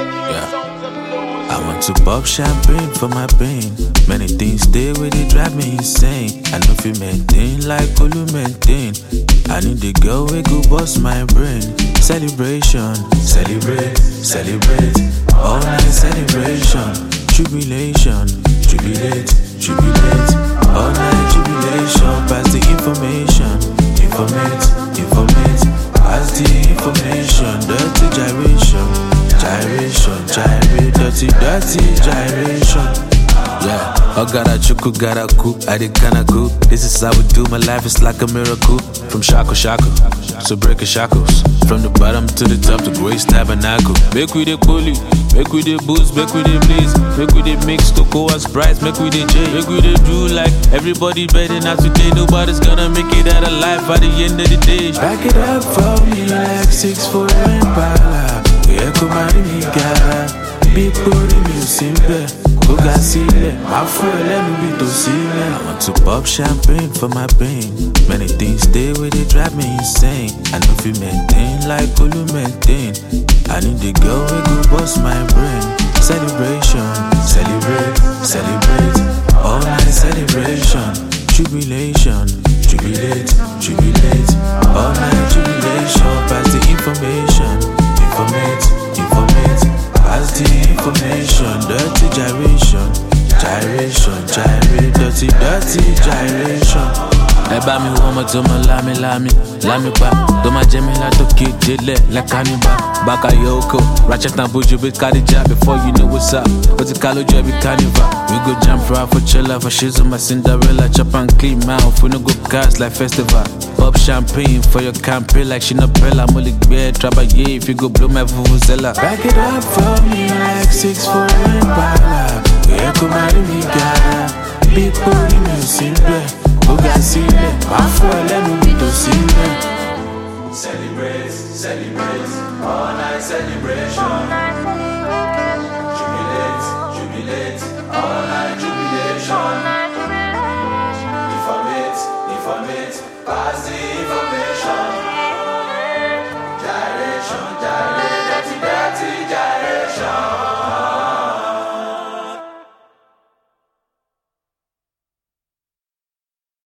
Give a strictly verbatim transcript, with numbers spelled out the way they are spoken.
Yeah. I want to pop champagne for my pain. Many things stay with it, drive me insane. I know if you maintain like Olu maintain. I need the girl we go bust my brain. Celebration, celebrate, celebrate. All night celebration. Jubilation, jubilate, jubilate. All night jubilation. Pass the information, informate, informate. Pass the information. Dirty gyration, gyration, gyrate. Dirty, dirty gyration. Yeah, I got a chuku, got a coup, I did kinda good. This is how we do, my life is like a miracle. From shackle, shackle, so breaking shackles. From the bottom to the top, the grace tabernacle. Make we the bully, make we the boost, make we the blaze. Make we the mix, cocoa and Sprite, make we the J. Make we the do like everybody betting out today. Nobody's gonna make it out alive by the end of the day. Back it up for me like six foot Impala. Yeah, come out in me, gara. Big booty music, go got sílẹ̀, máa fún ẹ lẹ́nu bí tó sílẹ̀. I want to pop champagne for my pain. Many things stay with it, drive me insane. I know if you maintain like Olu maintain. I need the girl we go bust my brain. Celebration, celebrate, celebrate. All night celebration. Jubilation, jubilate, jubilate. All night jubilation. Pass the information, informate, informate. Pass the information, dirty gyration, gyration, gyrate, dirty, dirty gyration. Ẹ bá mi wọ́n mọ̀ tó mọ̀ lámi lámi, lámi pa. Tó máa jẹ́ mi látòkè délẹ̀ like cannibal. Bakayoko, ratchet and buju bí Khadija. Before you know what's up, ó ti ká lójú ẹbí carnival. We go jump right for chiller, for she's on my Cinderella. Chop and clean mouth, we no go gas like festival. Pop champagne for your campaign like Shinapella. Mo lè gbé ẹ trabayé if you go blow my vuvuzela. Back it up for me like six four Impala. Oye kò máa rí mi gara. Bí booty music blẹ̀, ó ga sílẹ̀. Máa fún ẹ lẹ́nu bí tó sílẹ̀. Celebrate, celebrate, all night celebration. Jubilate, jubilate, all night jubilation. Informate, informate, pass the information.